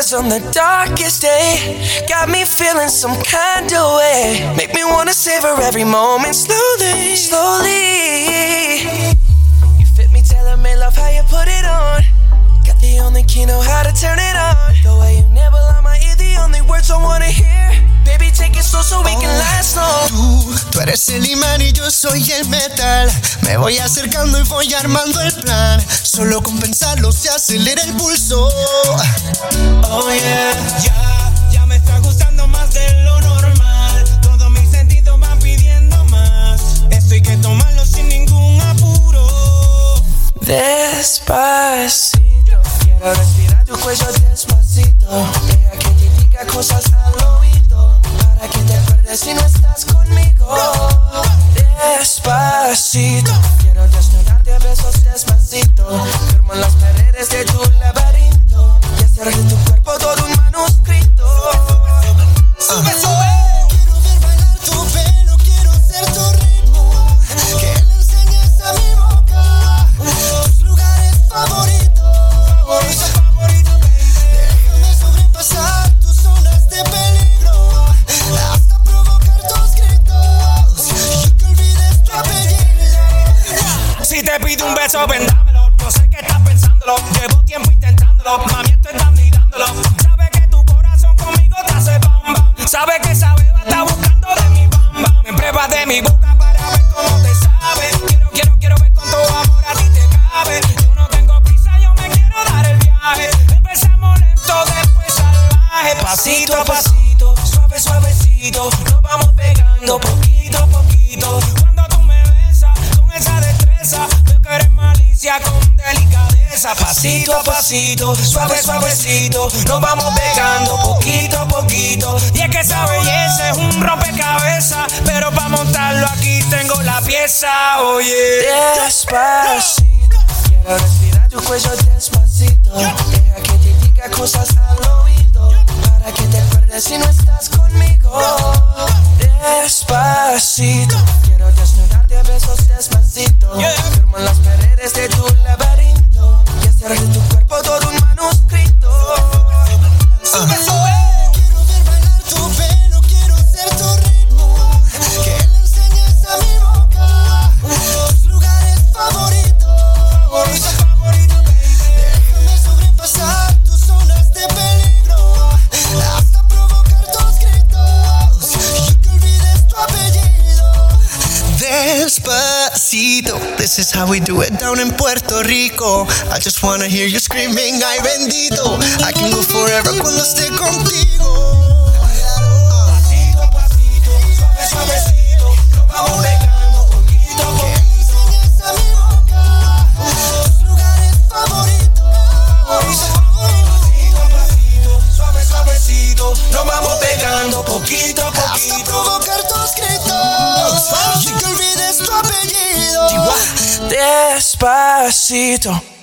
stars on the darkest day got me feeling some kind of way. Make me wanna savor every moment slowly, slowly. You fit me, tailor-made, love how you put it on. Got the only key, know how to turn it on. The way you nibble on my ear, the only words I wanna hear. Baby, take it slow so we can last long. Tú eres el imán y yo soy el metal. Me voy acercando y voy armando el plan. Solo con pensarlo se acelera el pulso. Oh yeah, ya me está gustando más de lo normal. Todos mis sentidos van pidiendo más. Esto hay que tomarlo sin ningún apuro. Despacito, quiero respirar tu cuello despacito. Deja que te diga cosas al oído, para que te acuerdes si no estás conmigo. Despacito, quiero desnudarte a besos despacito. Firmo en las paredes de tu laberinto y hacer de tu cuerpo todo un manuscrito. Sube, sube. Quiero ver bailar tu pelo, quiero ser tu ritmo. Que le enseñes a mi boca tus lugares favoritos. Déjame sobrepasar tus zonas de peligro, hasta provocar tus gritos y que olvides tu apellido. Si te pido un beso, ven dámelo. Yo sé que estás pensándolo. Llevo tiempo intentándolo. Mami, estoy dando y dándolo. Sabe que tu corazón conmigo te hace bamba. Sabe que esa beba está buscando de mi bamba. Me pruebas de mi boca para ver cómo te sabe. Quiero ver con tu amor a ti te cabe. Yo no tengo prisa, yo me quiero dar el viaje. Empezamos lento, después salvaje. Pasito a pasito, suave, suavecito. Nos vamos pegando poquito a poquito. Cuando tú me besas con esa destreza, veo que eres malicia con delicadeza. Pasito a pasito, suave, suavecito. Nos vamos pegando poquito a poquito. Y es que esa belleza es un rompecabezas, pero para montarlo aquí tengo la pieza. Oye, Despacito, quiero respirar tu cuello despacito. Deja que te diga cosas al oído, para que te acuerdes si no estás conmigo. Despacito, quiero desnudarte a besos despacito. Firmo en las paredes de tu laberinto y hacer de tu cuerpo todo un manuscrito. sube, sube. Quiero ver bailar tu pelo, quiero ser tu ritmo. Que le enseñes a mi boca tus lugares favoritos. Déjame sobrepasar tus zonas de peligro, hasta provocar tus gritos y que olvides tu apellido. Despacito, this is how we do it down in Puerto Rico. I just wanna hear you screaming, ay bendito. I can go forever cuando esté contigo. Pasito a pasito, suave, suavecito. Nos vamos pegando poquito a Que poquito. le enseñes a mi boca tus lugares favoritos. Pasito a pasito, suave, suavecito. Nos vamos pegando poquito a Hasta poquito. provocar tus gritos y que olvides tu apellido. Despacito.